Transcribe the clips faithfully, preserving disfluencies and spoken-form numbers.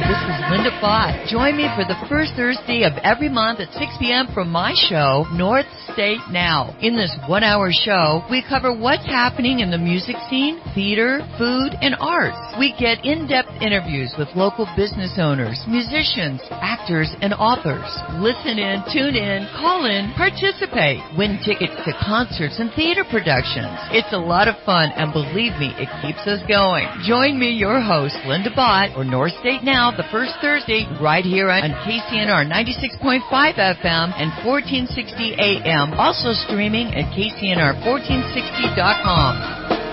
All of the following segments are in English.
This is Linda Bott. Join me for the first Thursday of every month at six p.m. for my show, North State Now. In this one-hour show, we cover what's happening in the music scene, theater, food, and arts. We get in-depth interviews with local business owners, musicians, actors, and authors. Listen in, tune in, call in, participate, win tickets to concerts and theater productions. It's a lot of fun, and believe me, it keeps us going. Join me, your host, Linda Bott, or North State Now, the first Thursday, right here on K C N R ninety-six point five F M and fourteen sixty A M. Also streaming at K C N R fourteen sixty dot com.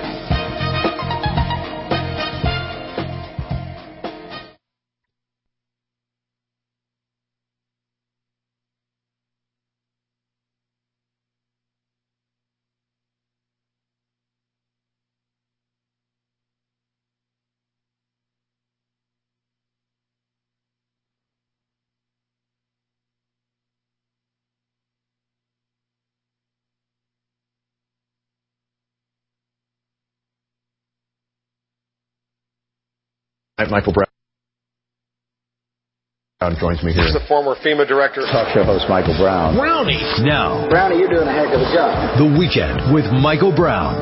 Michael Brown joins me here. He's the former FEMA director. Talk show host Michael Brown. Brownie. Now. Brownie, you're doing a heck of a job. The Weekend with Michael Brown.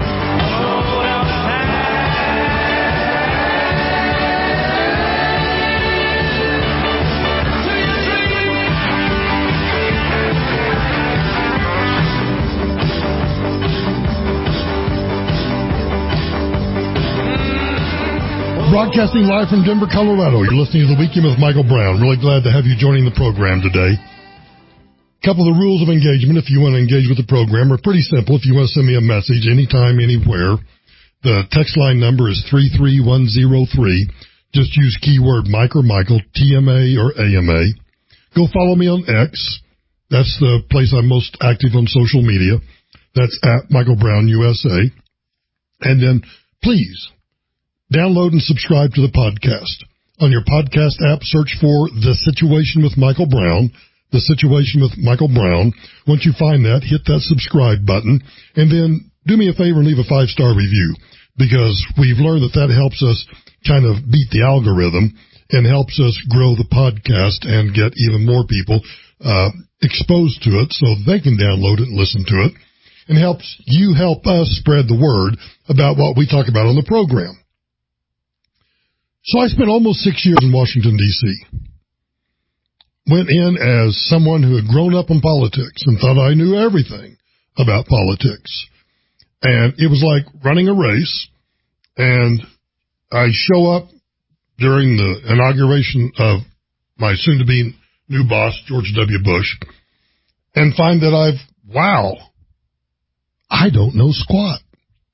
Broadcasting live from Denver, Colorado. You're listening to The Weekend with Michael Brown. Really glad to have you joining the program today. A couple of the rules of engagement, if you want to engage with the program, are pretty simple. If you want to send me a message anytime, anywhere, the text line number is three three one zero three. Just use keyword Mike or Michael, T M A or A M A. Go follow me on X. That's the place I'm most active on social media. That's at Michael Brown U S A. And then, please, download and subscribe to the podcast. On your podcast app, search for The Situation with Michael Brown. The Situation with Michael Brown. Once you find that, hit that subscribe button. And then do me a favor and leave a five-star review, because we've learned that that helps us kind of beat the algorithm and helps us grow the podcast and get even more people uh, exposed to it so they can download it and listen to it. And helps you help us spread the word about what we talk about on the program. So I spent almost six years in Washington, D C Went in as someone who had grown up in politics and thought I knew everything about politics. And it was like running a race. And I show up during the inauguration of my soon-to-be new boss, George W. Bush, and find that I've, wow, I don't know squat.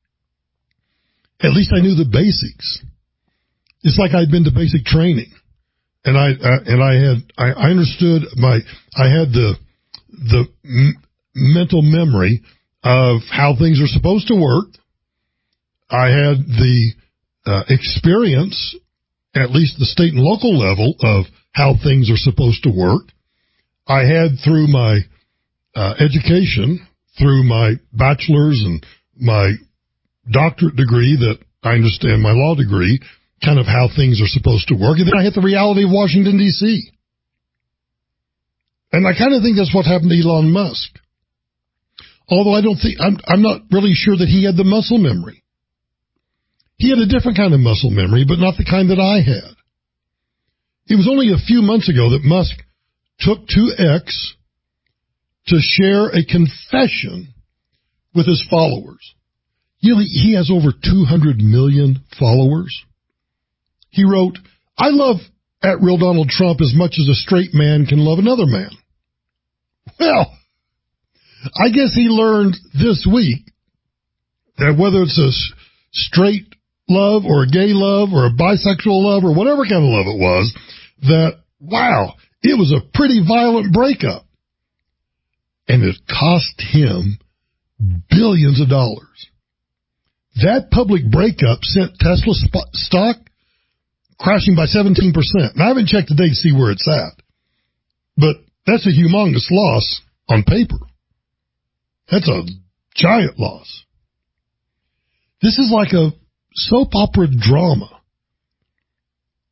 At least I knew the basics. It's like I'd been to basic training, and I uh, and I had I, I understood my I had the the m- mental memory of how things are supposed to work. I had the uh, experience, at least the state and local level, of how things are supposed to work. I had through my uh, education, through my bachelor's and my doctorate degree, that I understand, my law degree, kind of how things are supposed to work. And then I hit the reality of Washington, D C And I kind of think that's what happened to Elon Musk. Although I don't think, I'm, I'm not really sure that he had the muscle memory. He had a different kind of muscle memory, but not the kind that I had. It was only a few months ago that Musk took to X to share a confession with his followers. You know, he has over two hundred million followers. He wrote, I love at real Donald Trump as much as a straight man can love another man. Well, I guess he learned this week that whether it's a straight love or a gay love or a bisexual love or whatever kind of love it was, that, wow, it was a pretty violent breakup. And it cost him billions of dollars. That public breakup sent Tesla sp- stock crashing by seventeen percent. And I haven't checked today to see where it's at. But that's a humongous loss on paper. That's a giant loss. This is like a soap opera drama.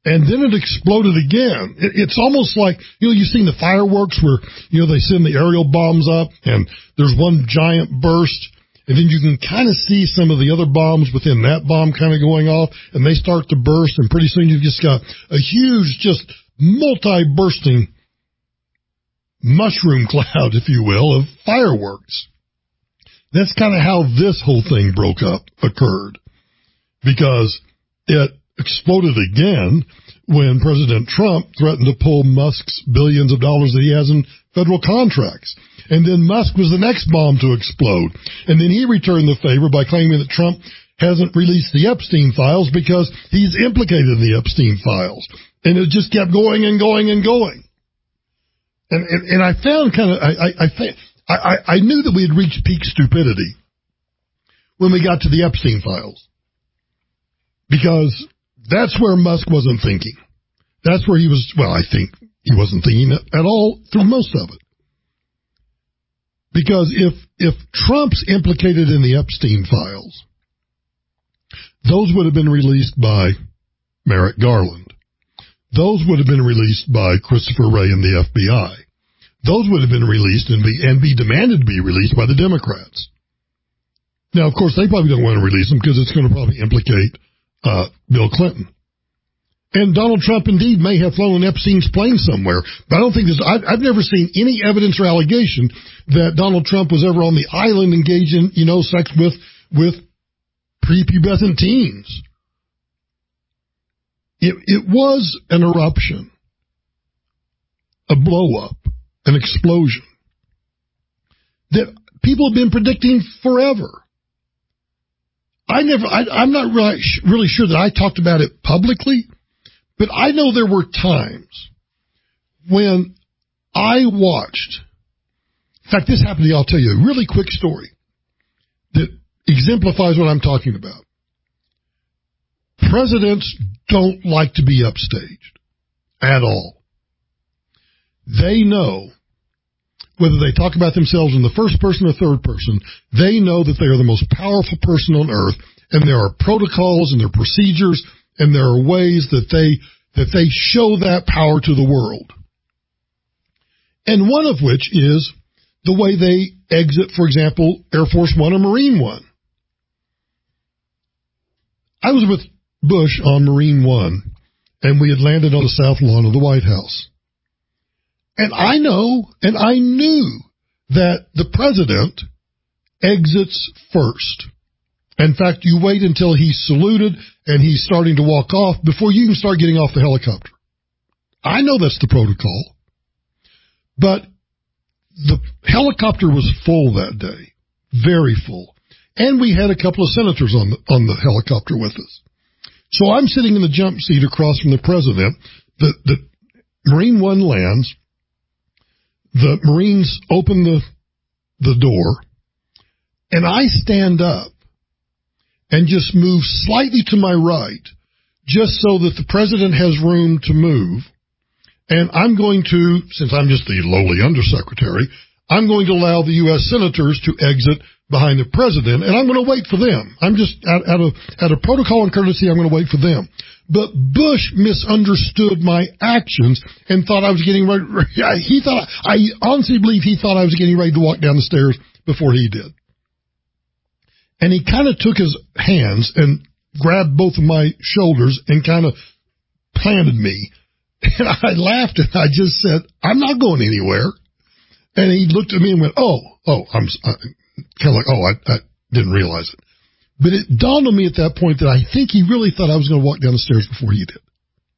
And then it exploded again. It, it's almost like, you know, you've seen the fireworks where, you know, they send the aerial bombs up and there's one giant burst, and then you can kind of see some of the other bombs within that bomb kind of going off, and they start to burst, and pretty soon you've just got a huge, just multi-bursting mushroom cloud, if you will, of fireworks. That's kind of how this whole thing broke up, occurred, because it exploded again when President Trump threatened to pull Musk's billions of dollars that he has in federal contracts. And then Musk was the next bomb to explode. And then he returned the favor by claiming that Trump hasn't released the Epstein files because he's implicated in the Epstein files. And it just kept going and going and going. And and, and I found kind of, I, I, I, I, I knew that we had reached peak stupidity when we got to the Epstein files. Because that's where Musk wasn't thinking. That's where he was, well, I think he wasn't thinking at all through most of it. Because if if Trump's implicated in the Epstein files, those would have been released by Merrick Garland. Those would have been released by Christopher Wray and the F B I. Those would have been released and be, and be demanded to be released by the Democrats. Now, of course, they probably don't want to release them because it's going to probably implicate uh, Bill Clinton. And Donald Trump, indeed, may have flown Epstein's plane somewhere. But I don't think there's, I've, I've never seen any evidence or allegation that Donald Trump was ever on the island engaged in, you know, sex with, with prepubescent teens. It, it was an eruption, a blow-up, an explosion that people have been predicting forever. I never, I, I'm not really, really sure that I talked about it publicly, but I know there were times when I watched, in fact, this happened to you, I'll tell you a really quick story that exemplifies what I'm talking about. Presidents don't like to be upstaged at all. They know, whether they talk about themselves in the first person or third person, they know that they are the most powerful person on earth, and there are protocols and there are procedures and there are ways that they that they show that power to the world. And one of which is the way they exit, for example, Air Force One or Marine One. I was with Bush on Marine One, and we had landed on the south lawn of the White House. And I know, and I knew that the president exits first. In fact, you wait until he's saluted and he's starting to walk off before you can start getting off the helicopter. I know that's the protocol. But the helicopter was full that day, very full. And we had a couple of senators on the, on the helicopter with us. So I'm sitting in the jump seat across from the president. The, the Marine One lands. The Marines open the, the door, and I stand up and just move slightly to my right, just so that the president has room to move. And I'm going to, since I'm just the lowly undersecretary, I'm going to allow the U S senators to exit behind the president, and I'm going to wait for them. I'm just, out, out of out of protocol and courtesy, I'm going to wait for them. But Bush misunderstood my actions and thought I was getting ready. He thought, I honestly believe he thought I was getting ready to walk down the stairs before he did. And he kind of took his hands and grabbed both of my shoulders and kind of planted me. And I laughed and I just said, I'm not going anywhere. And he looked at me and went, oh, oh, I'm uh, kind of like, oh, I, I didn't realize it. But it dawned on me at that point that I think he really thought I was going to walk down the stairs before he did.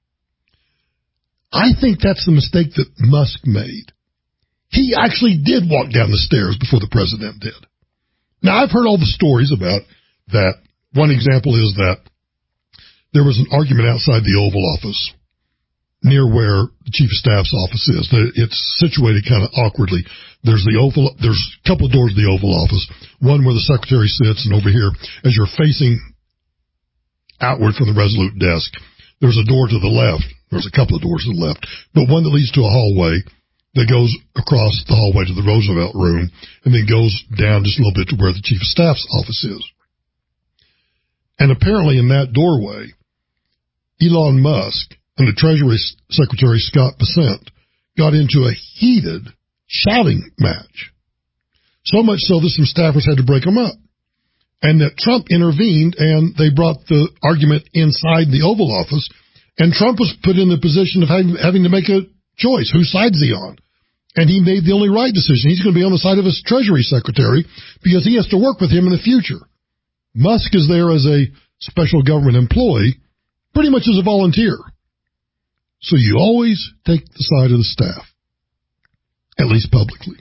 I think that's the mistake that Musk made. He actually did walk down the stairs before the president did. Now, I've heard all the stories about that. One example is that there was an argument outside the Oval Office near where the Chief of Staff's office is. It's situated kind of awkwardly. There's the Oval, there's a couple of doors to the Oval Office, one where the secretary sits, and over here, as you're facing outward from the Resolute desk, there's a door to the left. There's a couple of doors to the left, but one that leads to a hallway that goes across the hallway to the Roosevelt room and then goes down just a little bit to where the Chief of Staff's office is. And apparently in that doorway, Elon Musk and the Treasury Secretary Scott Bessent got into a heated shouting match. So much so that some staffers had to break them up. And that Trump intervened, and they brought the argument inside the Oval Office, and Trump was put in the position of having, having to make a choice. Whose side is he on? And he made the only right decision. He's going to be on the side of his Treasury Secretary because he has to work with him in the future. Musk is there as a special government employee, pretty much as a volunteer. So you always take the side of the staff, at least publicly.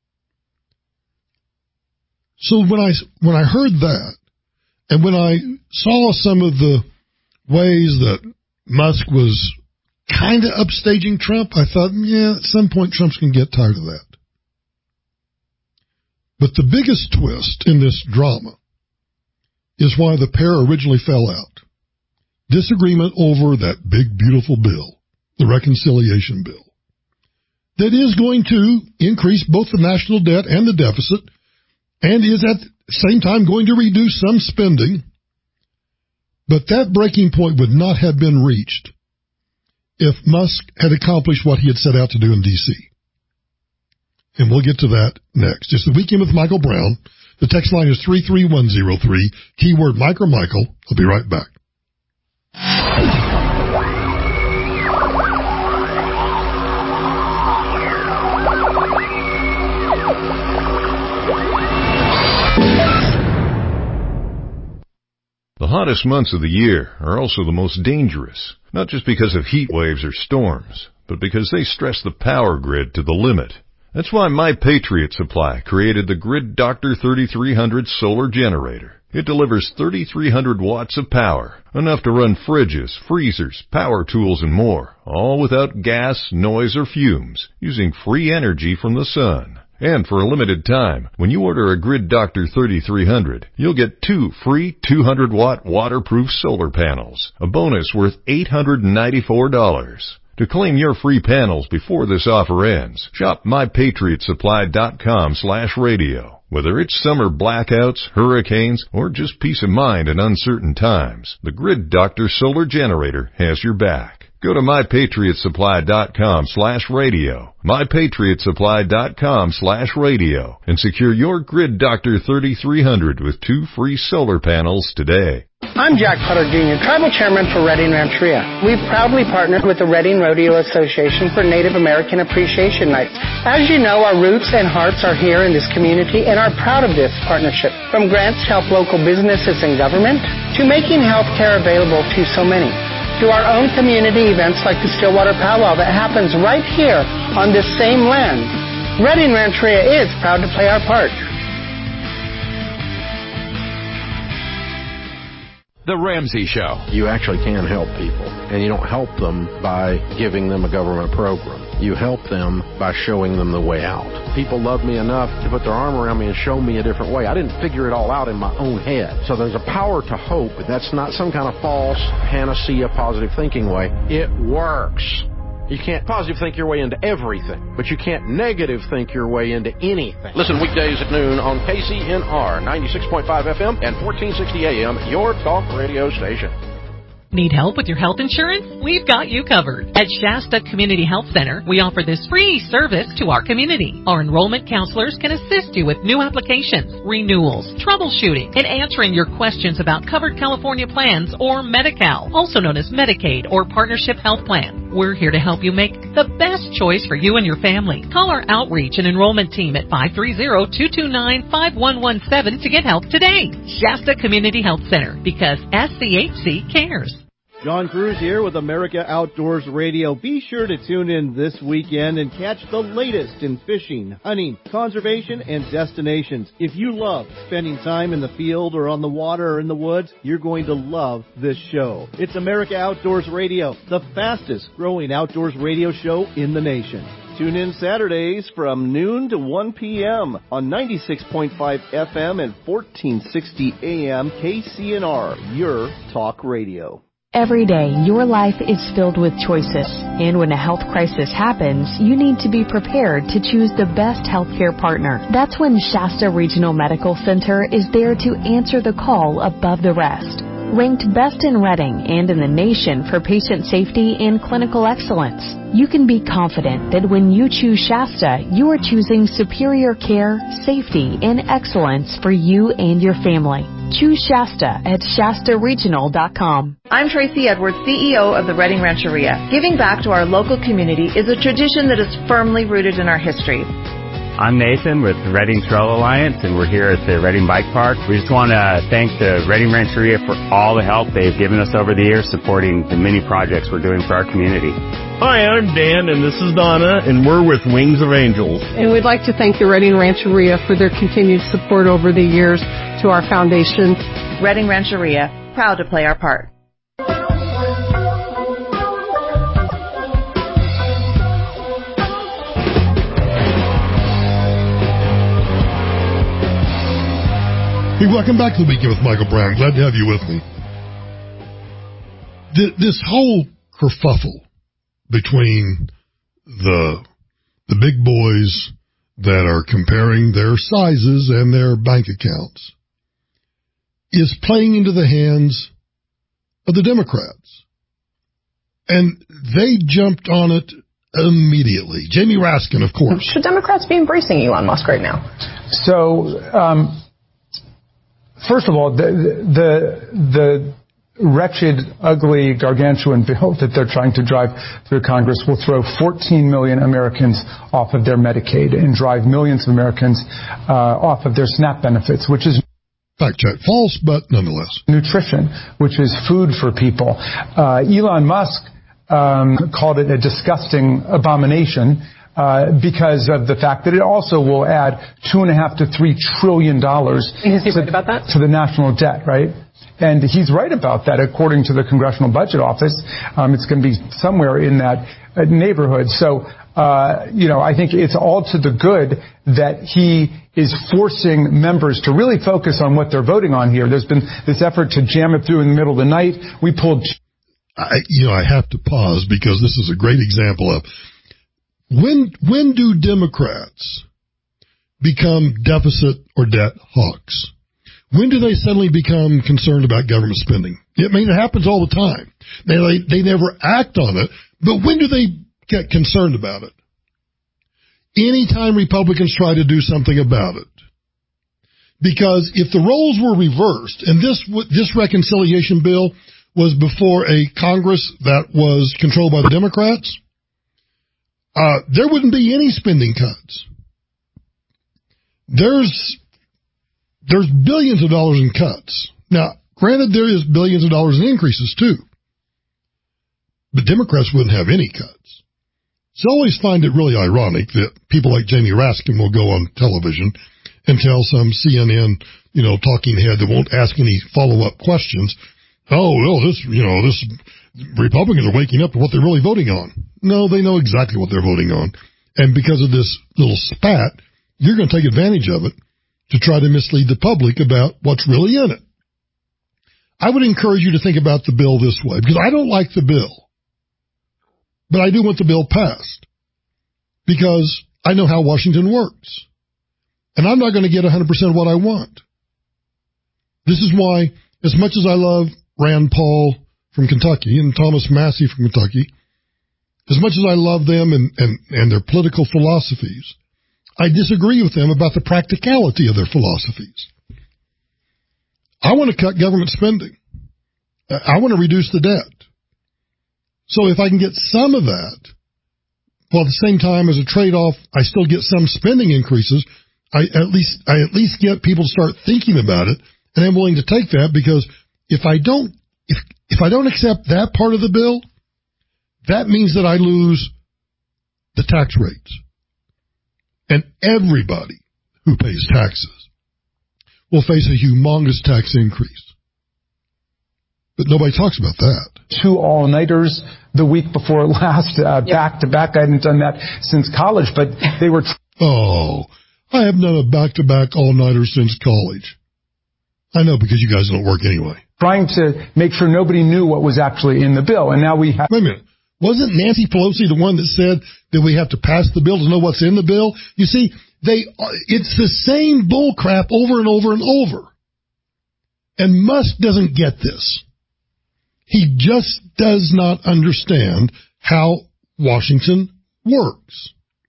So when I, when I heard that, and when I saw some of the ways that Musk was kind of upstaging Trump, I thought, yeah, at some point Trump's going to get tired of that. But the biggest twist in this drama is why the pair originally fell out. Disagreement over that big, beautiful bill, the reconciliation bill, that is going to increase both the national debt and the deficit, and is at the same time going to reduce some spending. But that breaking point would not have been reached if Musk had accomplished what he had set out to do in D C. And we'll get to that next. It's the Weekend with Michael Brown. The text line is three three one zero three, keyword Mike or Michael. I'll be right back. The hottest months of the year are also the most dangerous, not just because of heat waves or storms, but because they stress the power grid to the limit. That's why My Patriot Supply created the Grid Doctor thirty-three hundred solar generator. It delivers thirty-three hundred watts of power, enough to run fridges, freezers, power tools, and more, all without gas, noise, or fumes, using free energy from the sun. And for a limited time, when you order a Grid Doctor thirty-three hundred, you'll get two free two hundred watt waterproof solar panels, a bonus worth eight hundred ninety-four dollars. To claim your free panels before this offer ends, shop my patriot supply dot com slash radio. Whether it's summer blackouts, hurricanes, or just peace of mind in uncertain times, the Grid Doctor Solar Generator has your back. Go to my patriot supply dot com slash radio, my patriot supply dot com slash radio, and secure your Grid Doctor thirty-three hundred with two free solar panels today. I'm Jack Potter Junior, Tribal Chairman for Redding Rancheria. We've proudly partnered with the Redding Rodeo Association for Native American Appreciation Nights. As you know, our roots and hearts are here in this community and are proud of this partnership. From grants to help local businesses and government, to making health care available to so many, to our own community events like the Stillwater Powwow that happens right here on this same land. Redding Rancheria is proud to play our part. The Ramsey Show. You actually can help people, and you don't help them by giving them a government program. You help them by showing them the way out. People love me enough to put their arm around me and show me a different way. I didn't figure it all out in my own head. So there's a power to hope. That's not some kind of false panacea positive thinking way. It works. You can't positive think your way into everything, but you can't negative think your way into anything. Listen weekdays at noon on K C N R ninety-six point five F M and fourteen sixty A M, your talk radio station. Need help with your health insurance? We've got you covered. At Shasta Community Health Center, we offer this free service to our community. Our enrollment counselors can assist you with new applications, renewals, troubleshooting, and answering your questions about covered California plans or Medi-Cal, also known as Medicaid or Partnership Health Plan. We're here to help you make the best choice for you and your family. Call our outreach and enrollment team at five three zero, two two nine, five one one seven to get help today. Shasta Community Health Center, because S C H C cares. John Cruz here with America Outdoors Radio. Be sure to tune in this weekend and catch the latest in fishing, hunting, conservation, and destinations. If you love spending time in the field or on the water or in the woods, you're going to love this show. It's America Outdoors Radio, the fastest growing outdoors radio show in the nation. Tune in Saturdays from noon to one p.m. on ninety-six point five F M and fourteen sixty A M K C N R, your talk radio. Every day, your life is filled with choices, and when a health crisis happens, you need to be prepared to choose the best healthcare partner. That's when Shasta Regional Medical Center is there to answer the call above the rest. ranked best in Reading and in the nation for patient safety and clinical excellence. You can be confident that when you choose Shasta, you are choosing superior care, safety, and excellence for you and your family. Choose Shasta at Shasta Regional dot com. I'm Tracy Edwards, C E O of the Reading Rancheria. Giving back to our local community is a tradition that is firmly rooted in our history. I'm Nathan with the Reading Trail Alliance, and we're here at the Reading Bike Park. We just want to thank the Reading Rancheria for all the help they've given us over the years supporting the many projects we're doing for our community. Hi, I'm Dan, and this is Donna, and we're with Wings of Angels. And we'd like to thank the Reading Rancheria for their continued support over the years to our foundation. Reading Rancheria, proud to play our part. Hey, welcome back to the Weekend with Michael Brown. Glad to have you with me. This whole kerfuffle between the the big boys that are comparing their sizes and their bank accounts is playing into the hands of the Democrats. And they jumped on it immediately. Jamie Raskin, of course. Should Democrats be embracing Elon Musk right now? So, um, first of all, the, the, the wretched, ugly, gargantuan bill that they're trying to drive through Congress will throw fourteen million Americans off of their Medicaid and drive millions of Americans uh, off of their SNAP benefits, which is fact check false, but nonetheless nutrition, which is food for people. Uh, Elon Musk um, called it a disgusting abomination. Uh, because of the fact that it also will add two and a half to three trillion dollars Is he right about that? to the national debt, right? And he's right about that, according to the Congressional Budget Office. Um, it's going to be somewhere in that uh, neighborhood. So, uh, you know, I think it's all to the good that he is forcing members to really focus on what they're voting on here. There's been this effort to jam it through in the middle of the night. We pulled. I, you know, I have to pause because this is a great example of when when do Democrats become deficit or debt hawks? When do they suddenly become concerned about government spending? I mean, it happens all the time. They, they, they never act on it, but when do they get concerned about it? Anytime Republicans try to do something about it. Because if the roles were reversed, and this this reconciliation bill was before a Congress that was controlled by the Democrats, uh, there wouldn't be any spending cuts. There's There's billions of dollars in cuts. Now, granted, there is billions of dollars in increases, too. But Democrats wouldn't have any cuts. So I always find it really ironic that people like Jamie Raskin will go on television and tell some C N N, you know, talking head that won't ask any follow-up questions, oh, well, this, you know, this Republicans are waking up to what they're really voting on. No, they know exactly what they're voting on. And because of this little spat, you're going to take advantage of it to try to mislead the public about what's really in it. I would encourage you to think about the bill this way, because I don't like the bill, but I do want the bill passed, because I know how Washington works, and I'm not going to get one hundred percent of what I want. This is why, as much as I love Rand Paul from Kentucky and Thomas Massey from Kentucky, as much as I love them and, and, and their political philosophies, I disagree with them about the practicality of their philosophies. I want to cut government spending. I want to reduce the debt. So if I can get some of that, while at the same time as a trade-off, I still get some spending increases, I at least I at least get people to start thinking about it, and I'm willing to take that, because if I don't if if I don't accept that part of the bill, that means that I lose the tax rates. And everybody who pays taxes will face a humongous tax increase. But nobody talks about that. Two all-nighters the week before last, uh, yep. back to back. I hadn't done that since college, but they were... Tr- oh, I haven't done a back-to-back all-nighter since college. I know, because you guys don't work anyway. Trying to make sure nobody knew what was actually in the bill, and now we have... Wait a minute. Wasn't Nancy Pelosi the one that said that we have to pass the bill to know what's in the bill? You see, they it's the same bull crap over and over and over. And Musk doesn't get this. He just does not understand how Washington works.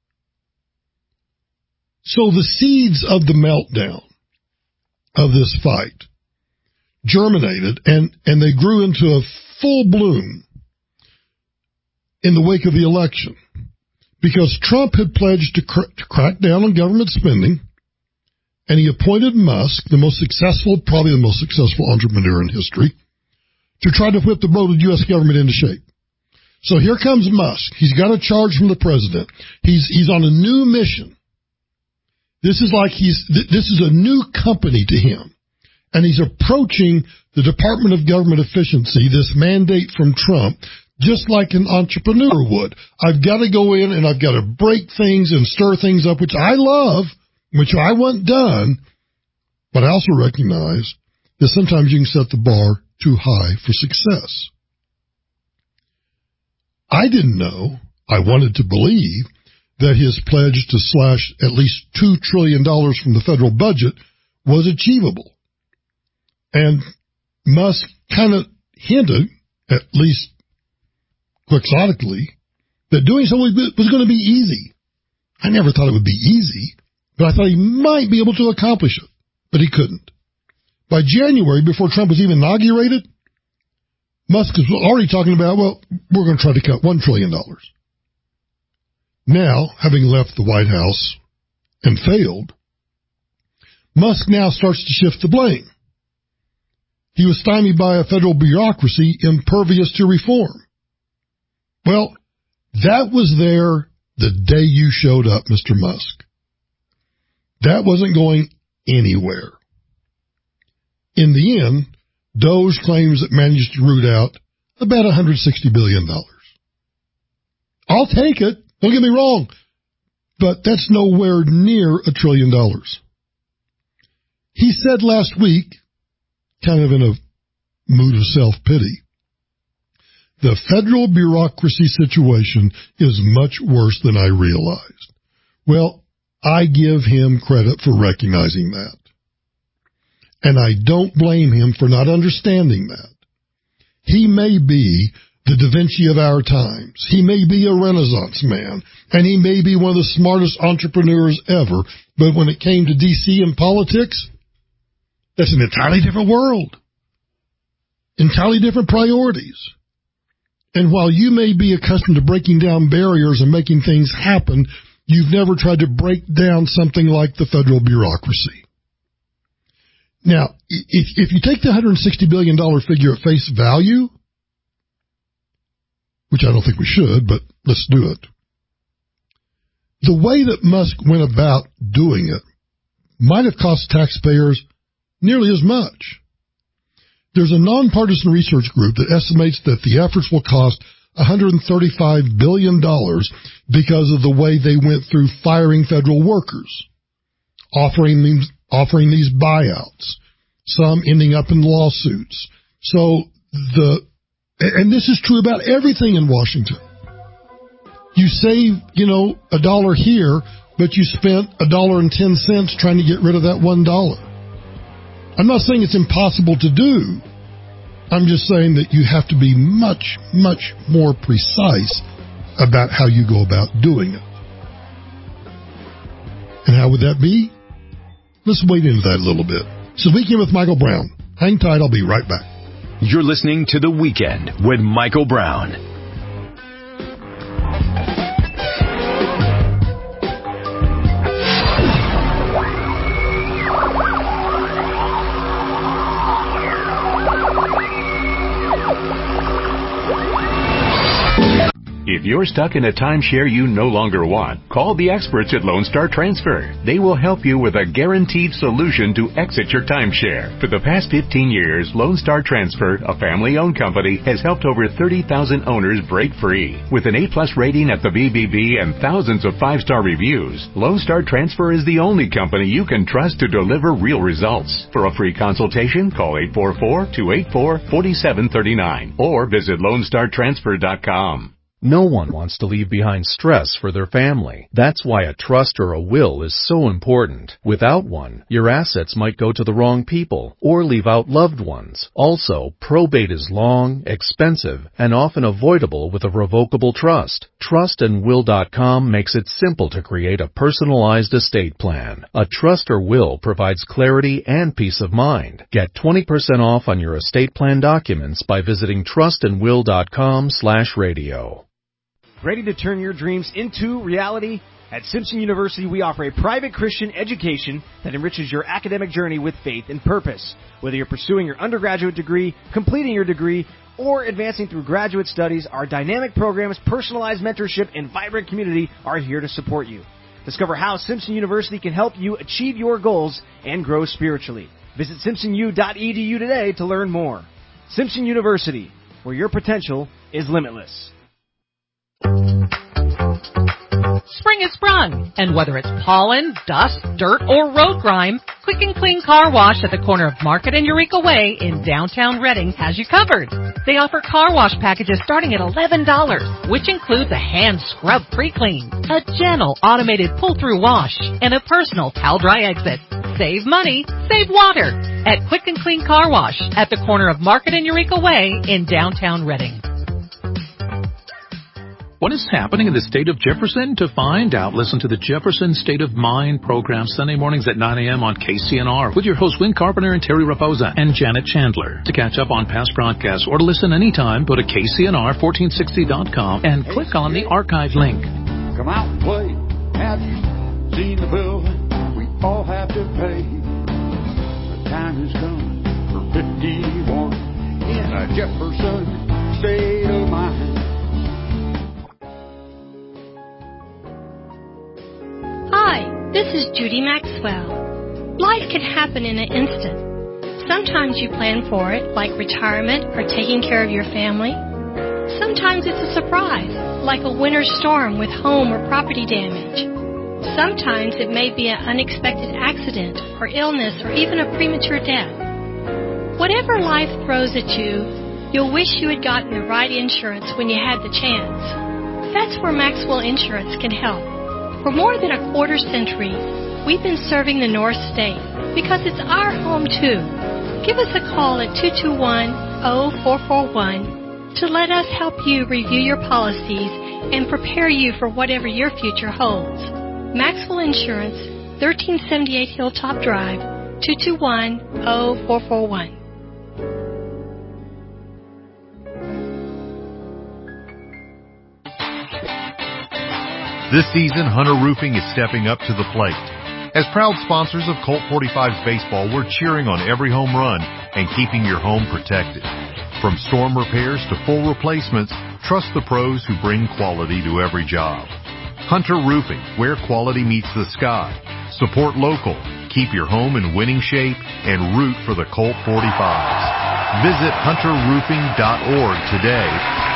So the seeds of the meltdown of this fight germinated, and, and they grew into a full bloom in the wake of the election, because Trump had pledged to, cr- to crack down on government spending, and he appointed Musk, the most successful, probably the most successful entrepreneur in history, to try to whip the bloated U S government into shape. So here comes Musk. He's got a charge from the president. He's he's on a new mission. This is like he's this is a new company to him, and he's approaching the Department of Government Efficiency, this mandate from Trump, just like an entrepreneur would. I've got to go in and I've got to break things and stir things up, which I love, which I want done, but I also recognize that sometimes you can set the bar too high for success. I didn't know, I wanted to believe, that his pledge to slash at least two trillion dollars from the federal budget was achievable. And Musk kind of hinted, at least quixotically, that doing so was going to be easy. I never thought it would be easy, but I thought he might be able to accomplish it, but he couldn't. By January, before Trump was even inaugurated, Musk was already talking about, well, we're going to try to cut one trillion dollars. Now, having left the White House and failed, Musk now starts to shift the blame. He was stymied by a federal bureaucracy impervious to reform. Well, that was there the day you showed up, Mister Musk. That wasn't going anywhere. In the end, Doge claims it managed to root out about one hundred sixty billion dollars. I'll take it. Don't get me wrong. But that's nowhere near a trillion dollars. He said last week, kind of in a mood of self-pity, the federal bureaucracy situation is much worse than I realized. Well, I give him credit for recognizing that. And I don't blame him for not understanding that. He may be the Da Vinci of our times. He may be a Renaissance man, and he may be one of the smartest entrepreneurs ever, but when it came to D C and politics, that's an entirely different world. Entirely different priorities. And while you may be accustomed to breaking down barriers and making things happen, you've never tried to break down something like the federal bureaucracy. Now, if, if you take the one hundred sixty billion dollars figure at face value, which I don't think we should, but let's do it, the way that Musk went about doing it might have cost taxpayers nearly as much. There's a nonpartisan research group that estimates that the efforts will cost one hundred thirty-five billion dollars because of the way they went through firing federal workers, offering these, offering these buyouts, some ending up in lawsuits. So the, and this is true about everything in Washington. You save, you know, a dollar here, but you spent a dollar and ten cents trying to get rid of that one dollar. I'm not saying it's impossible to do. I'm just saying that you have to be much, much more precise about how you go about doing it. And how would that be? Let's wade into that a little bit. So Weekend with Michael Brown. Hang tight, I'll be right back. You're listening to The Weekend with Michael Brown. If you're stuck in a timeshare you no longer want, call the experts at Lone Star Transfer. They will help you with a guaranteed solution to exit your timeshare. For the past fifteen years, Lone Star Transfer, a family-owned company, has helped over thirty thousand owners break free. With an A plus rating at the B B B and thousands of five-star reviews, Lone Star Transfer is the only company you can trust to deliver real results. For a free consultation, call eight four four, two eight four, four seven three nine or visit lone star transfer dot com. No one wants to leave behind stress for their family. That's why a trust or a will is so important. Without one, your assets might go to the wrong people or leave out loved ones. Also, probate is long, expensive, and often avoidable with a revocable trust. trust and will dot com makes it simple to create a personalized estate plan. A trust or will provides clarity and peace of mind. Get twenty percent off on your estate plan documents by visiting trust and will dot com slash radio. Ready to turn your dreams into reality? At Simpson University, we offer a private Christian education that enriches your academic journey with faith and purpose. Whether you're pursuing your undergraduate degree, completing your degree, or advancing through graduate studies, our dynamic programs, personalized mentorship, and vibrant community are here to support you. Discover how Simpson University can help you achieve your goals and grow spiritually. Visit simpson u dot e d u today to learn more. Simpson University, where your potential is limitless. Spring is sprung, and whether it's pollen, dust, dirt, or road grime, Quick and Clean Car Wash at the corner of Market and Eureka Way in downtown Reading has you covered. They offer car wash packages starting at eleven dollars, which includes a hand scrub pre-clean, a gentle automated pull-through wash, and a personal towel-dry exit. Save money, save water at Quick and Clean Car Wash at the corner of Market and Eureka Way in downtown Reading. What is happening in the state of Jefferson? To find out, listen to the Jefferson State of Mind program Sunday mornings at nine a.m. on K C N R with your hosts Win Carpenter and Terry Raposa and Janet Chandler. To catch up on past broadcasts or to listen anytime, go to K C N R fourteen sixty dot com and click on the archive link. Come out and play. Have you seen the building we all have to pay? The time has come for fifty-one in a Jefferson State of Mind. Hi, this is Judy Maxwell. Life can happen in an instant. Sometimes you plan for it, like retirement or taking care of your family. Sometimes it's a surprise, like a winter storm with home or property damage. Sometimes it may be an unexpected accident or illness or even a premature death. Whatever life throws at you, you'll wish you had gotten the right insurance when you had the chance. That's where Maxwell Insurance can help. For more than a quarter century, we've been serving the North State because it's our home too. Give us a call at two two one, zero four four one to let us help you review your policies and prepare you for whatever your future holds. Maxwell Insurance, thirteen seventy-eight Hilltop Drive, two two one, zero four four one. This season, Hunter Roofing is stepping up to the plate. As proud sponsors of Colt forty-five's baseball, we're cheering on every home run and keeping your home protected. From storm repairs to full replacements, trust the pros who bring quality to every job. Hunter Roofing, where quality meets the sky. Support local, keep your home in winning shape, and root for the Colt forty-fives. Visit hunter roofing dot org today.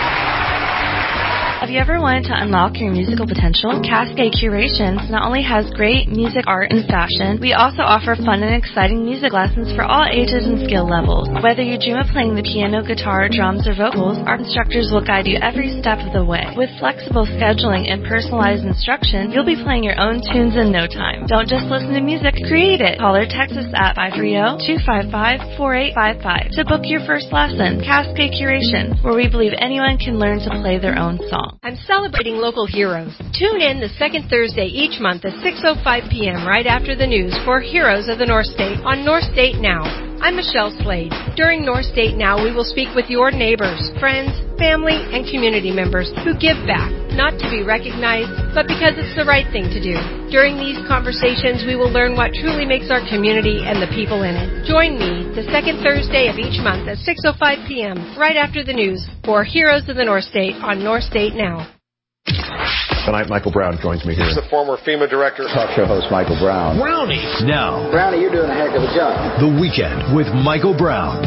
Have you ever wanted to unlock your musical potential? Cascade Curations not only has great music, art, and fashion, we also offer fun and exciting music lessons for all ages and skill levels. Whether you dream of playing the piano, guitar, drums, or vocals, our instructors will guide you every step of the way. With flexible scheduling and personalized instruction, you'll be playing your own tunes in no time. Don't just listen to music, create it. Call or text us at five three zero, two five five, four eight five five to book your first lesson. Cascade Curation, where we believe anyone can learn to play their own song. I'm celebrating local heroes. Tune in the second Thursday each month at six oh five p.m. right after the news for Heroes of the North State on North State Now. I'm Michelle Slade. During North State Now, we will speak with your neighbors, friends, family, and community members who give back, not to be recognized, but because it's the right thing to do. During these conversations, we will learn what truly makes our community and the people in it. Join me the second Thursday of each month at six oh five p.m. right after the news for Heroes of the North State on North State Now. Tonight, Michael Brown joins me here. He's the former FEMA director. Talk show host Michael Brown. Brownie. Now. Brownie, you're doing a heck of a job. The Weekend with Michael Brown.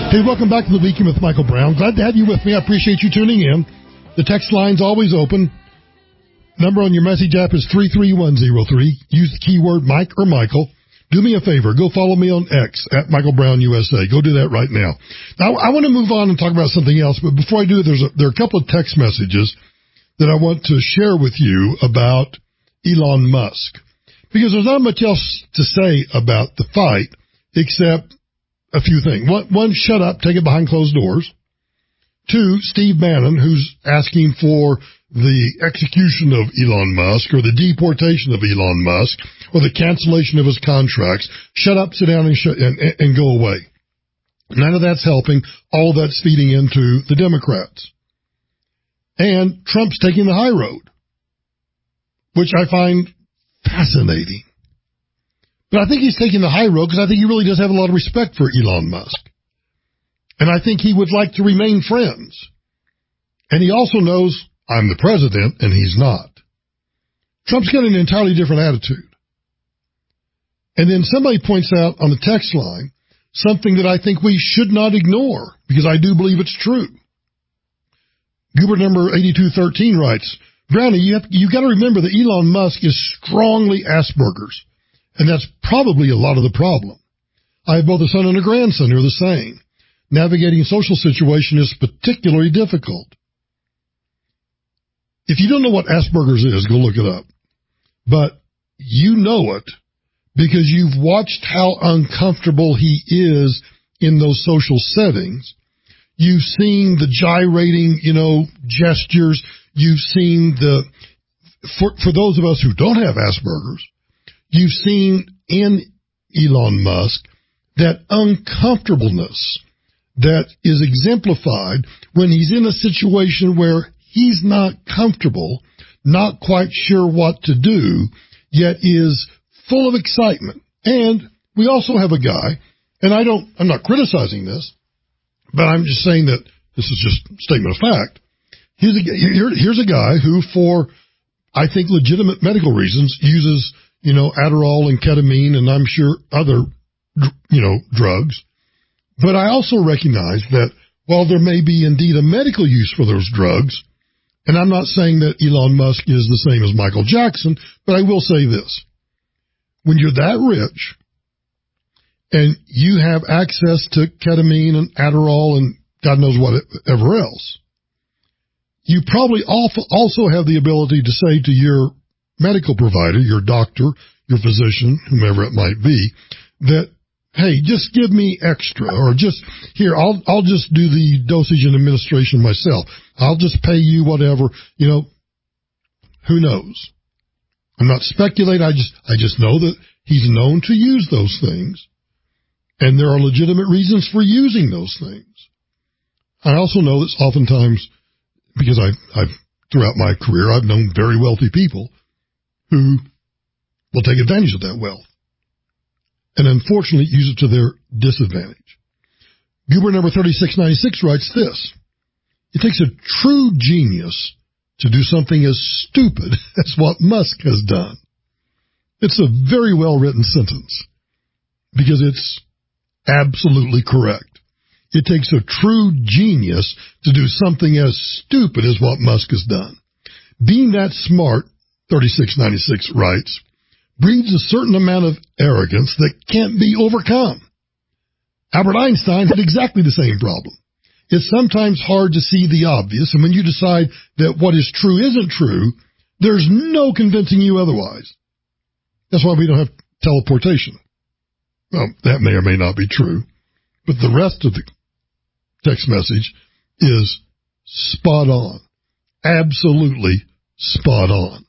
Hey, welcome back to the Weekend with Michael Brown. Glad to have you with me. I appreciate you tuning in. The text line's always open. Number on your message app is three three one zero three. Use the keyword Mike or Michael. Do me a favor. Go follow me on X at Michael Brown U S A. Go do that right now. Now, I want to move on and talk about something else, but before I do, there's a, there are a couple of text messages that I want to share with you about Elon Musk. Because there's not much else to say about the fight except a few things. One, one, shut up, take it behind closed doors. Two, Steve Bannon, who's asking for the execution of Elon Musk or the deportation of Elon Musk or the cancellation of his contracts. Shut up, sit down, and, sh- and, and go away. None of that's helping. All of that's feeding into the Democrats. And Trump's taking the high road, which I find fascinating. But I think he's taking the high road because I think he really does have a lot of respect for Elon Musk. And I think he would like to remain friends. And he also knows I'm the president and he's not. Trump's got an entirely different attitude. And then somebody points out on the text line something that I think we should not ignore because I do believe it's true. Goober number eighty-two thirteen writes, Brownie, you have, you got to remember that Elon Musk is strongly Asperger's. And that's probably a lot of the problem. I have both a son and a grandson who are the same. Navigating a social situation is particularly difficult. If you don't know what Asperger's is, go look it up. But you know it because you've watched how uncomfortable he is in those social settings. You've seen the gyrating, you know, gestures. You've seen the, for, for those of us who don't have Asperger's, you've seen in Elon Musk that uncomfortableness that is exemplified when he's in a situation where he's not comfortable, not quite sure what to do, yet is full of excitement. And we also have a guy, and I don't, I'm not criticizing this, but I'm just saying that this is just a statement of fact. Here's a, here, here's a guy who, for, I think, legitimate medical reasons, uses you know, Adderall and ketamine and I'm sure other, you know, drugs. But I also recognize that while there may be indeed a medical use for those drugs, and I'm not saying that Elon Musk is the same as Michael Jackson, but I will say this. When you're that rich and you have access to ketamine and Adderall and God knows whatever else, you probably also have the ability to say to your medical provider, your doctor, your physician, whomever it might be, that, hey, just give me extra, or just, here, I'll I'll just do the dosage and administration myself. I'll just pay you whatever, you know, who knows? I'm not speculating, I just I just know that he's known to use those things, and there are legitimate reasons for using those things. I also know that oftentimes, because I, I've, throughout my career, I've known very wealthy people who will take advantage of that wealth and unfortunately use it to their disadvantage. Goober number thirty-six ninety-six writes this: it takes a true genius to do something as stupid as what Musk has done. It's a very well-written sentence because it's absolutely correct. It takes a true genius to do something as stupid as what Musk has done. Being that smart, thirty-six ninety-six writes, breeds a certain amount of arrogance that can't be overcome. Albert Einstein had exactly the same problem. It's sometimes hard to see the obvious, and when you decide that what is true isn't true, there's no convincing you otherwise. That's why we don't have teleportation. Well, that may or may not be true, but the rest of the text message is spot on. Absolutely spot on.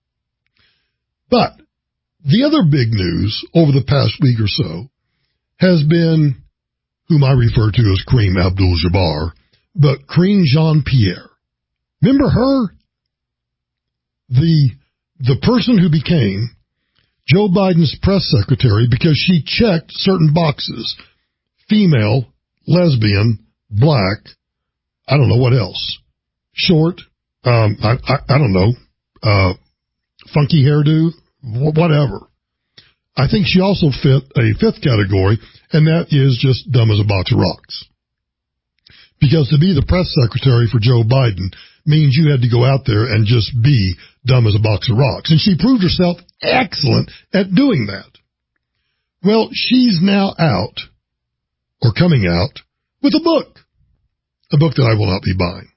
But the other big news over the past week or so has been whom I refer to as Kareem Abdul-Jabbar, but Karine Jean-Pierre. Remember her? The, the person who became Joe Biden's press secretary because she checked certain boxes. Female, lesbian, black, I don't know what else. Short, um, I, I, I don't know, uh, funky hairdo, whatever. I think she also fit a fifth category, and that is just dumb as a box of rocks. Because to be the press secretary for Joe Biden means you had to go out there and just be dumb as a box of rocks. And she proved herself excellent at doing that. Well, she's now out, or coming out, with a book. A book that I will not be buying.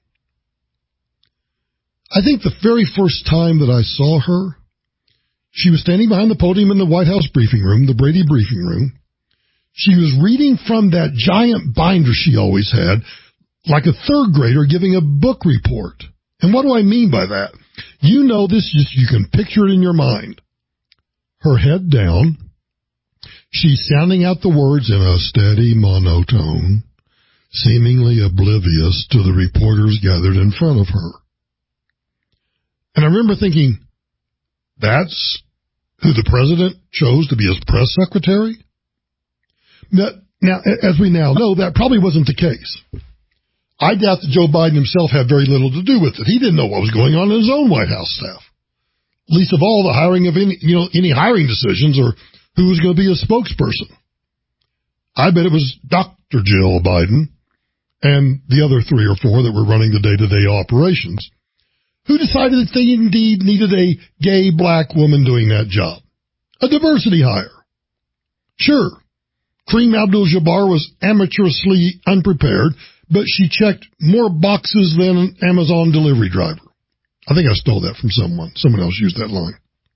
I think the very first time that I saw her, she was standing behind the podium in the White House briefing room, the Brady briefing room. She was reading from that giant binder she always had, like a third grader giving a book report. And what do I mean by that? You know this, just you can picture it in your mind. Her head down, she's sounding out the words in a steady monotone, seemingly oblivious to the reporters gathered in front of her. And I remember thinking, that's who the president chose to be his press secretary? Now, now, as we now know, that probably wasn't the case. I doubt that Joe Biden himself had very little to do with it. He didn't know what was going on in his own White House staff. Least of all, the hiring of any, you know, any hiring decisions or who was going to be a spokesperson. I bet it was Doctor Jill Biden and the other three or four that were running the day-to-day operations who decided that they indeed needed a gay black woman doing that job. A diversity hire. Sure, Kareem Abdul-Jabbar was amateurishly unprepared, but she checked more boxes than an Amazon delivery driver. I think I stole that from someone. Someone else used that line.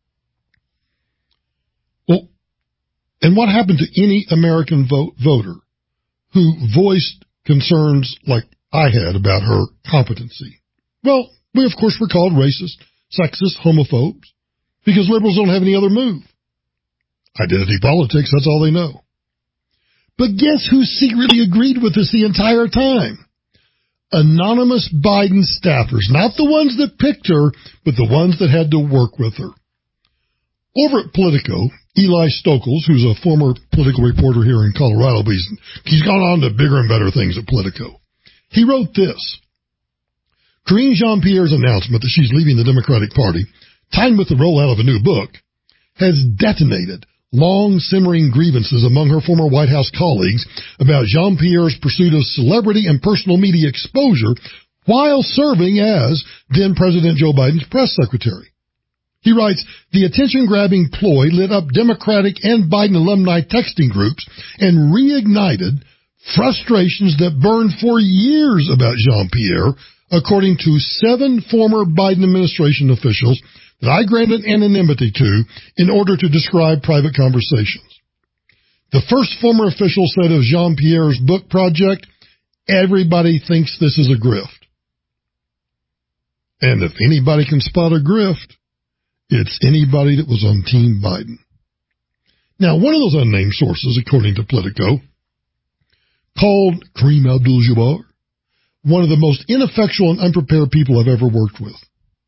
Well, and what happened to any American vote, voter who voiced concerns like I had about her competency? Well, we, of course, were called racist, sexist, homophobes, because liberals don't have any other move. Identity politics, that's all they know. But guess who secretly agreed with us the entire time? Anonymous Biden staffers, not the ones that picked her, but the ones that had to work with her. Over at Politico, Eli Stokols, who's a former political reporter here in Colorado, but he's, he's gone on to bigger and better things at Politico. He wrote this. Karine Jean-Pierre's announcement that she's leaving the Democratic Party, timed with the rollout of a new book, has detonated long simmering grievances among her former White House colleagues about Jean-Pierre's pursuit of celebrity and personal media exposure while serving as then President Joe Biden's press secretary. He writes, the attention-grabbing ploy lit up Democratic and Biden alumni texting groups and reignited frustrations that burned for years about Jean-Pierre, according to seven former Biden administration officials that I granted anonymity to in order to describe private conversations. The first former official said of Jean-Pierre's book project, everybody thinks this is a grift. And if anybody can spot a grift, it's anybody that was on Team Biden. Now, one of those unnamed sources, according to Politico, called Kareem Abdul-Jabbar one of the most ineffectual and unprepared people I've ever worked with.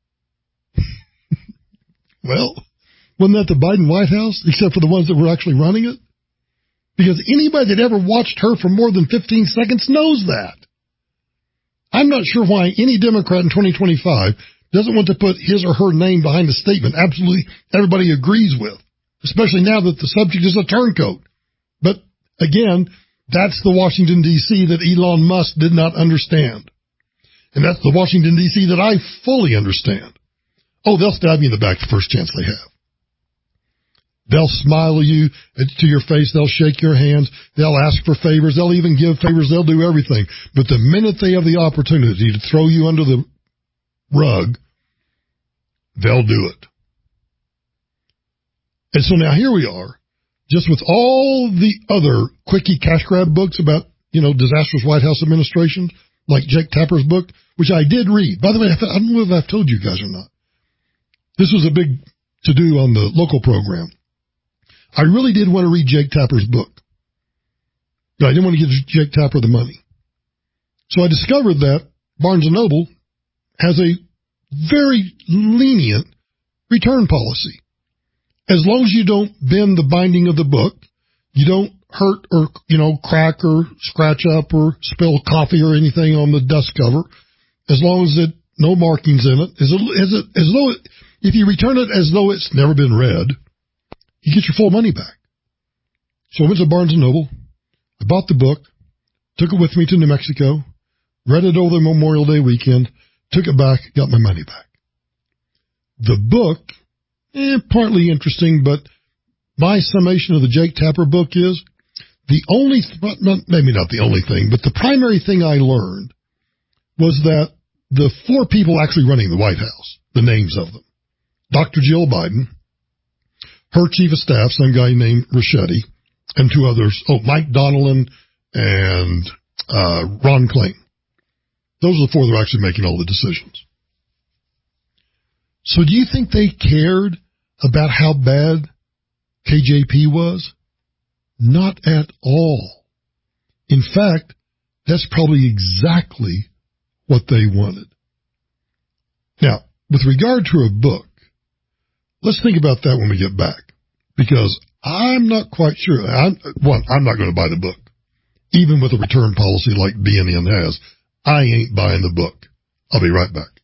Well, wasn't that the Biden White House, except for the ones that were actually running it? Because anybody that ever watched her for more than fifteen seconds knows that. I'm not sure why any Democrat in twenty twenty-five doesn't want to put his or her name behind a statement absolutely everybody agrees with, especially now that the subject is a turncoat. But again, that's the Washington, D C that Elon Musk did not understand. And that's the Washington, D C that I fully understand. Oh, they'll stab you in the back the first chance they have. They'll smile at you, to your face. They'll shake your hands. They'll ask for favors. They'll even give favors. They'll do everything. But the minute they have the opportunity to throw you under the rug, they'll do it. And so now here we are, just with all the other quickie cash grab books about, you know, disastrous White House administration, like Jake Tapper's book, which I did read. By the way, I don't know if I've told you guys or not. This was a big to-do on the local program. I really did want to read Jake Tapper's book, but I didn't want to give Jake Tapper the money. So I discovered that Barnes and Noble has a very lenient return policy. As long as you don't bend the binding of the book, you don't hurt or, you know, crack or scratch up or spill coffee or anything on the dust cover, as long as it no markings in it, as, as, it, as though it, if you return it as though it's never been read, you get your full money back. So I went to Barnes and Noble, I bought the book, took it with me to New Mexico, read it over the Memorial Day weekend, took it back, got my money back. The book, eh, partly interesting, but my summation of the Jake Tapper book is the only, maybe not the only thing, but the primary thing I learned was that the four people actually running the White House, the names of them, Doctor Jill Biden, her chief of staff, some guy named Ricchetti, and two others, oh, Mike Donnellan and uh, Ron Klain. Those are the four that are actually making all the decisions. So do you think they cared about how bad K J P was? Not at all. In fact, that's probably exactly what they wanted. Now, with regard to a book, let's think about that when we get back, because I'm not quite sure. I'm, one, I'm not going to buy the book. Even with a return policy like B N N has, I ain't buying the book. I'll be right back.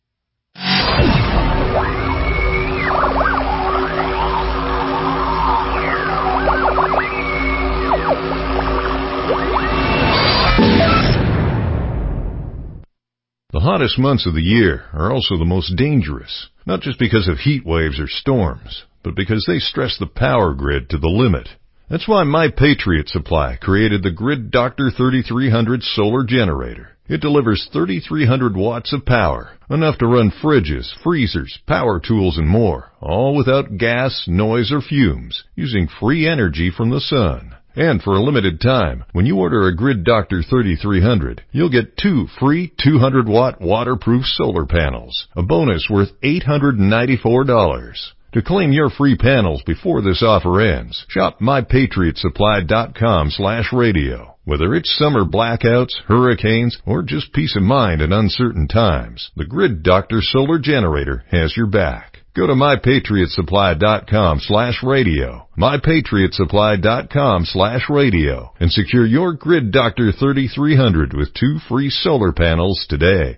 The hottest months of the year are also the most dangerous, not just because of heat waves or storms, but because they stress the power grid to the limit. That's why My Patriot Supply created the Grid Doctor thirty-three hundred solar generator. It delivers thirty-three hundred watts of power, enough to run fridges, freezers, power tools, and more, all without gas, noise, or fumes, using free energy from the sun. And for a limited time, when you order a Grid Doctor thirty-three hundred, you'll get two free two hundred watt waterproof solar panels, a bonus worth eight hundred ninety-four dollars. To claim your free panels before this offer ends, shop my patriot supply dot com slash radio. Whether it's summer blackouts, hurricanes, or just peace of mind in uncertain times, the Grid Doctor Solar Generator has your back. Go to my patriot supply dot com slash radio, my patriot supply dot com slash radio, and secure your Grid Doctor thirty-three hundred with two free solar panels today.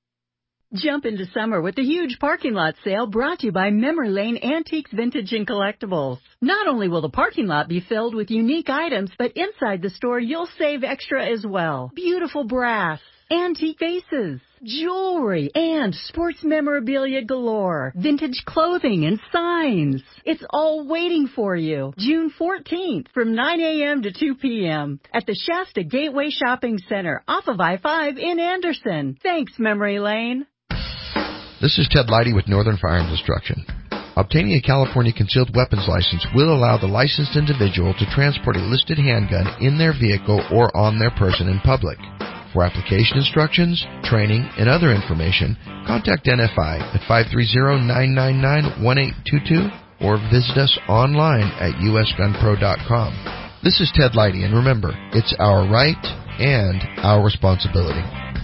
Jump into summer with the huge parking lot sale brought to you by Memory Lane Antiques, Vintage, and Collectibles. Not only will the parking lot be filled with unique items, but inside the store you'll save extra as well. Beautiful brass, antique vases, jewelry, and sports memorabilia galore, vintage clothing and signs. It's all waiting for you. June fourteenth from nine a.m. to two p.m. at the Shasta Gateway Shopping Center off of I five in Anderson. Thanks, Memory Lane. This is Ted Leidy with Northern Firearms Instruction. Obtaining a California concealed weapons license will allow the licensed individual to transport a listed handgun in their vehicle or on their person in public. For application instructions, training, and other information, contact N F I at five three zero, nine nine nine, one eight two two or visit us online at u s gun pro dot com. This is Ted Leidy, and remember, it's our right and our responsibility.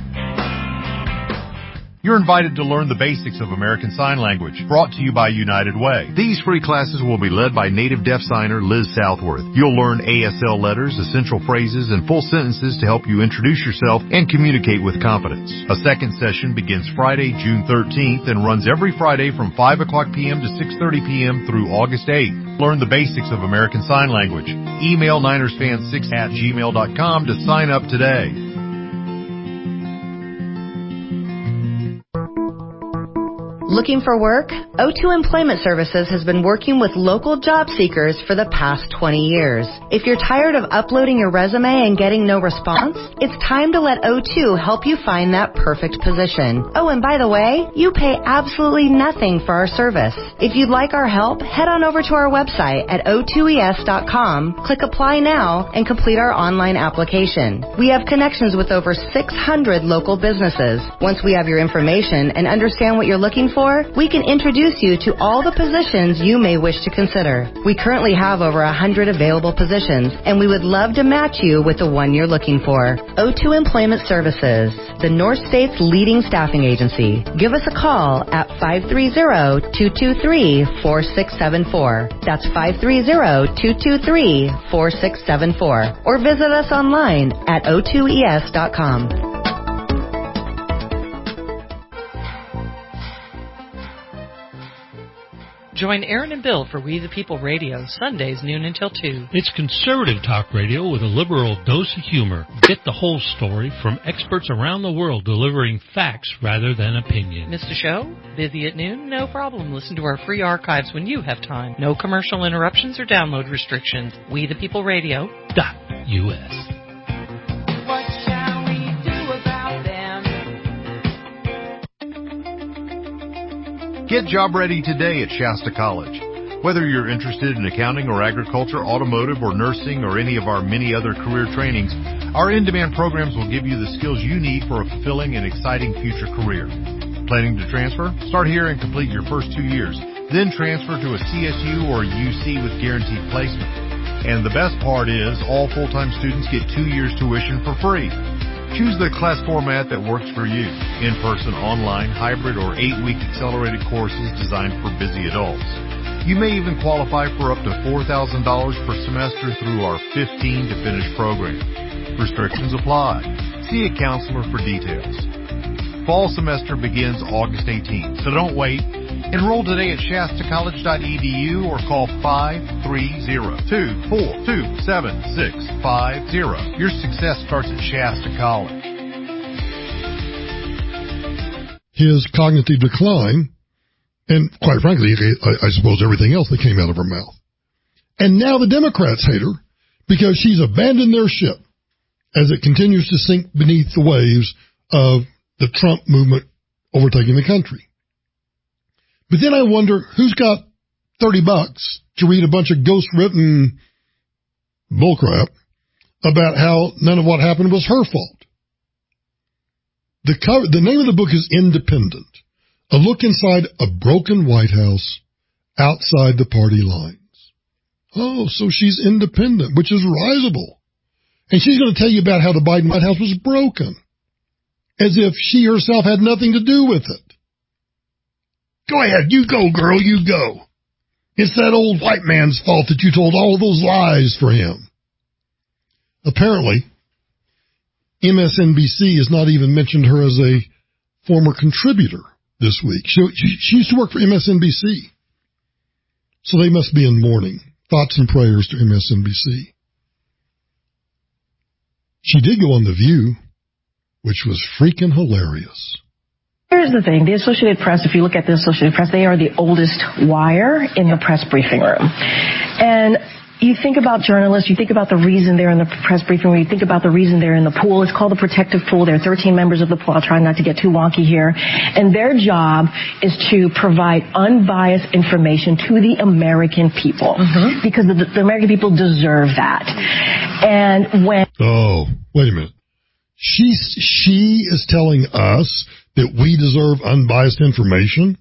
You're invited to learn the basics of American Sign Language, brought to you by United Way. These free classes will be led by native deaf signer Liz Southworth. You'll learn A S L letters, essential phrases, and full sentences to help you introduce yourself and communicate with confidence. A second session begins Friday, June thirteenth, and runs every Friday from five o'clock p.m. to six thirty p.m. through August eighth. Learn the basics of American Sign Language. Email niners fan six at gmail dot com to sign up today. Looking for work? O two Employment Services has been working with local job seekers for the past twenty years. If you're tired of uploading your resume and getting no response, it's time to let O two help you find that perfect position. Oh, and by the way, you pay absolutely nothing for our service. If you'd like our help, head on over to our website at o two e s dot com, click Apply Now, and complete our online application. We have connections with over six hundred local businesses. Once we have your information and understand what you're looking for, we can introduce you to all the positions you may wish to consider. We currently have over one hundred available positions, and we would love to match you with the one you're looking for. O two Employment Services, the North State's leading staffing agency. Give us a call at five three zero, two two three, four six seven four. That's five three zero, two two three, four six seven four. Or visit us online at o two e s dot com. Join Aaron and Bill for We the People Radio, Sundays noon until two. It's conservative talk radio with a liberal dose of humor. Get the whole story from experts around the world delivering facts rather than opinion. Missed a show? Busy at noon? No problem. Listen to our free archives when you have time. No commercial interruptions or download restrictions. We the People Radio dot U S. Get job ready today at Shasta College. Whether you're interested in accounting or agriculture, automotive or nursing, or any of our many other career trainings, our in-demand programs will give you the skills you need for a fulfilling and exciting future career. Planning to transfer? Start here and complete your first two years. Then transfer to a C S U or U C with guaranteed placement. And the best part is, all full-time students get two years tuition for free. Choose the class format that works for you. In-person, online, hybrid, or eight-week accelerated courses designed for busy adults. You may even qualify for up to four thousand dollars per semester through our fifteen to finish program. Restrictions apply. See a counselor for details. Fall semester begins August eighteenth, so don't wait. Enroll today at Shasta College dot E D U or call five three zero, two four two, seven six five zero. Your success starts at Shasta College. His cognitive decline, and quite frankly, I, I suppose everything else that came out of her mouth. And now the Democrats hate her because she's abandoned their ship as it continues to sink beneath the waves of the Trump movement overtaking the country. But then I wonder, who's got thirty bucks to read a bunch of ghost-written bullcrap about how none of what happened was her fault? The cover, the name of the book is Independent, a look inside a broken White House outside the party lines. Oh, so she's independent, which is risible. And she's going to tell you about how the Biden White House was broken, as if she herself had nothing to do with it. Go ahead, you go, girl, you go. It's that old white man's fault that you told all those lies for him. Apparently, M S N B C has not even mentioned her as a former contributor this week. She, she, she used to work for M S N B C. So they must be in mourning. Thoughts and prayers to M S N B C. She did go on The View, which was freaking hilarious. Here's the thing. The Associated Press, if you look at the Associated Press, they are the oldest wire in the press briefing room. And you think about journalists, you think about the reason they're in the press briefing room, you think about the reason they're in the pool. It's called the protective pool. There are thirteen members of the pool. I'll try not to get too wonky here. And their job is to provide unbiased information to the American people. Mm-hmm. Because the, the American people deserve that. And when... Oh, wait a minute. She's, she is telling us that we deserve unbiased information?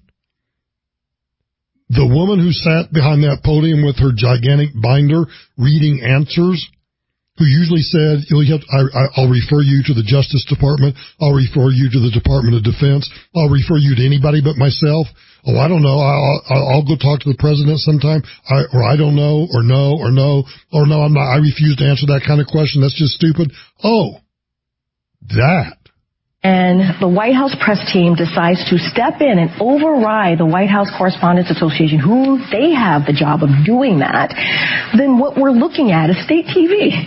The woman who sat behind that podium with her gigantic binder reading answers, who usually said, You'll have to, I, I'll refer you to the Justice Department, I'll refer you to the Department of Defense, I'll refer you to anybody but myself. Oh, I don't know, I'll, I'll, I'll go talk to the president sometime, I, or I don't know, or no, or no, or no, I'm not, I refuse to answer that kind of question, that's just stupid. Oh, that. And the White House press team decides to step in and override the White House Correspondents Association, who they have the job of doing that, then what we're looking at is state T V.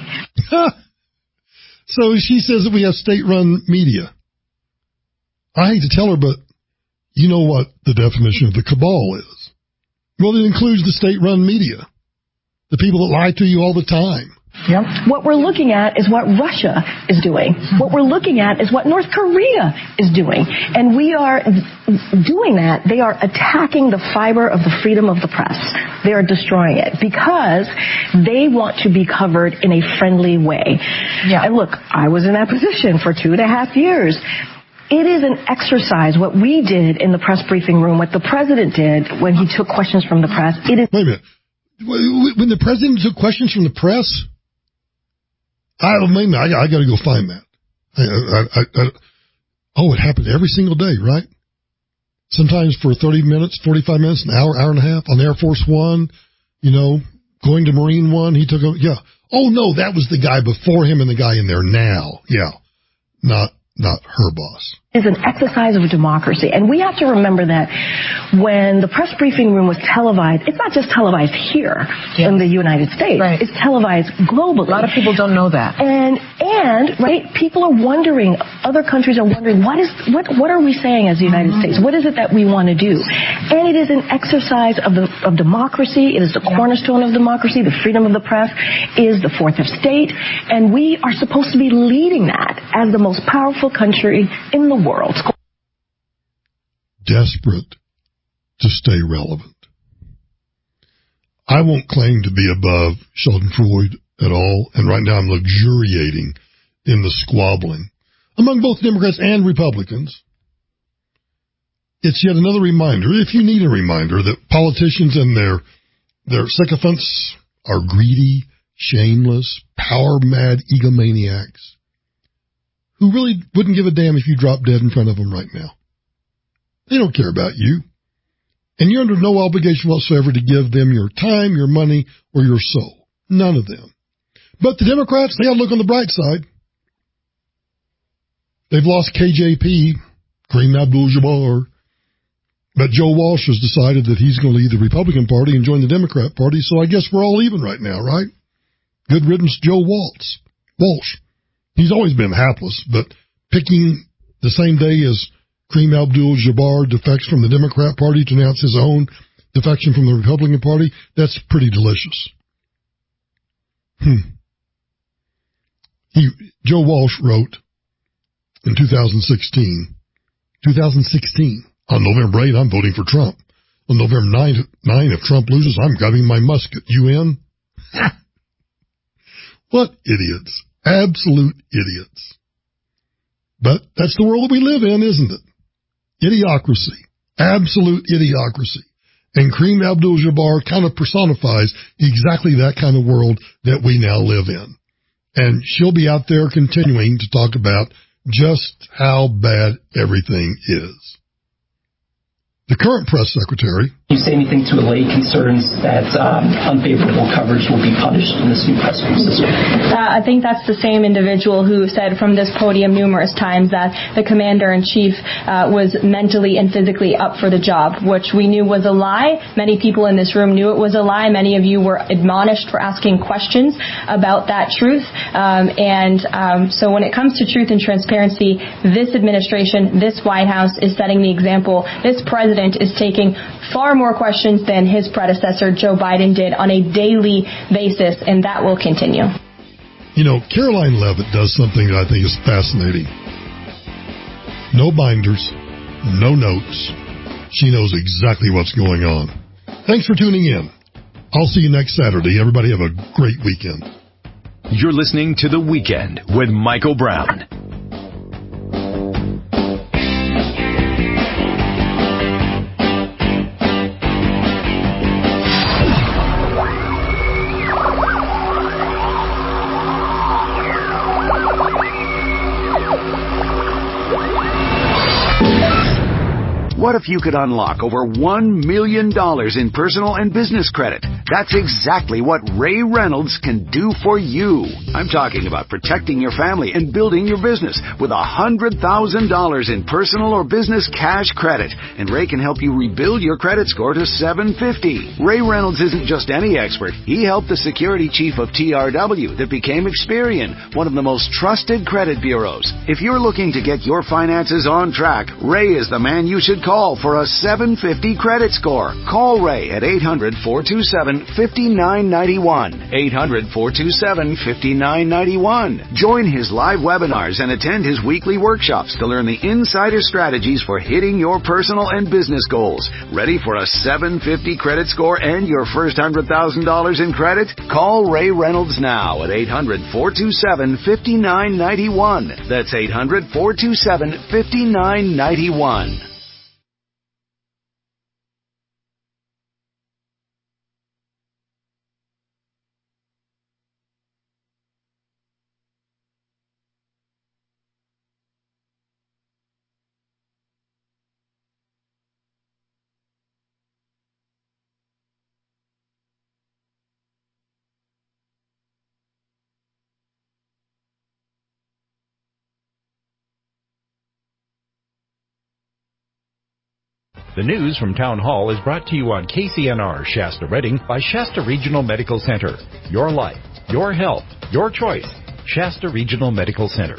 So she says that we have state-run media. I hate to tell her, but you know what the definition of the cabal is. Well, it includes the state-run media, the people that lie to you all the time. Yep. What we're looking at is what Russia is doing. What we're looking at is what North Korea is doing. And we are doing that. They are attacking the fiber of the freedom of the press. They are destroying it because they want to be covered in a friendly way. Yeah. And look, I was in that position for two and a half years. It is an exercise, what we did in the press briefing room, what the president did when he took questions from the press. It is. Wait a minute. When the president took questions from the press? I, maybe I, I got to go find that. I, I, I, I, oh, it happened every single day, right? Sometimes for thirty minutes, forty-five minutes, an hour, hour and a half on Air Force One, you know, going to Marine One. He took a, yeah. Oh, no, that was the guy before him and the guy in there now. Yeah. Not, not her boss. Is an exercise of democracy. And we have to remember that when the press briefing room was televised, it's not just televised here yes. in the United States. Right. It's televised globally. A lot of people don't know that. And, and, right, people are wondering, other countries are wondering, what is, what, what are we saying as the United mm-hmm. States? What is it that we want to do? And it is an exercise of the, of democracy. It is the yeah. cornerstone of democracy. The freedom of the press is the fourth estate. And we are supposed to be leading that as the most powerful country in the world. Desperate to stay relevant. I won't claim to be above Sheldon Freud at all, and right now I'm luxuriating in the squabbling among both Democrats and Republicans. It's yet another reminder, if you need a reminder, that politicians and their their sycophants are greedy, shameless, power-mad egomaniacs who really wouldn't give a damn if you dropped dead in front of them right now. They don't care about you. And you're under no obligation whatsoever to give them your time, your money, or your soul. None of them. But the Democrats, they got to look on the bright side. They've lost K J P, Kareem Abdul-Jabbar. But Joe Walsh has decided that he's going to leave the Republican Party and join the Democrat Party, so I guess we're all even right now, right? Good riddance, Joe Waltz. Walsh. He's always been hapless, but picking the same day as Kareem Abdul-Jabbar defects from the Democrat Party to announce his own defection from the Republican Party, that's pretty delicious. Hmm. He, Joe Walsh wrote in two thousand sixteen, two thousand sixteen, on November eighth, I'm voting for Trump. On November ninth, if Trump loses, I'm grabbing my musket. You in? What idiots. Absolute idiots. But that's the world we live in, isn't it? Idiocracy. Absolute idiocracy. And Kareem Abdul-Jabbar kind of personifies exactly that kind of world that we now live in. And she'll be out there continuing to talk about just how bad everything is. The current press secretary. You say anything to allay concerns that um, unfavorable coverage will be punished in this new press room system? Uh, I think that's the same individual who said from this podium numerous times that the commander-in-chief uh, was mentally and physically up for the job, which we knew was a lie. Many people in this room knew it was a lie. Many of you were admonished for asking questions about that truth. Um, and um, so when it comes to truth and transparency, this administration, this White House is setting the example. This president is taking far more questions than his predecessor, Joe Biden, did on a daily basis, and that will continue. You know, Caroline Leavitt does something that I think is fascinating. No binders, no notes. She knows exactly what's going on. Thanks for tuning in. I'll see you next Saturday. Everybody have a great weekend. You're listening to The Weekend with Michael Brown. What if you could unlock over one million dollars in personal and business credit? That's exactly what Ray Reynolds can do for you. I'm talking about protecting your family and building your business with one hundred thousand dollars in personal or business cash credit. And Ray can help you rebuild your credit score to seven fifty. Ray Reynolds isn't just any expert. He helped the security chief of T R W that became Experian, one of the most trusted credit bureaus. If you're looking to get your finances on track, Ray is the man you should call for a seven fifty credit score. Call Ray at eight hundred, four two seven, five nine nine one. eight hundred, four two seven, five nine nine one. Join his live webinars and attend his weekly workshops to learn the insider strategies for hitting your personal and business goals. Ready for a seven fifty credit score and your first one hundred thousand dollars in credit? Call Ray Reynolds now at eight hundred, four two seven, five nine nine one. That's eight hundred, four two seven, five nine nine one. The news from Town Hall is brought to you on K C N R Shasta Redding by Shasta Regional Medical Center. Your life, your health, your choice. Shasta Regional Medical Center.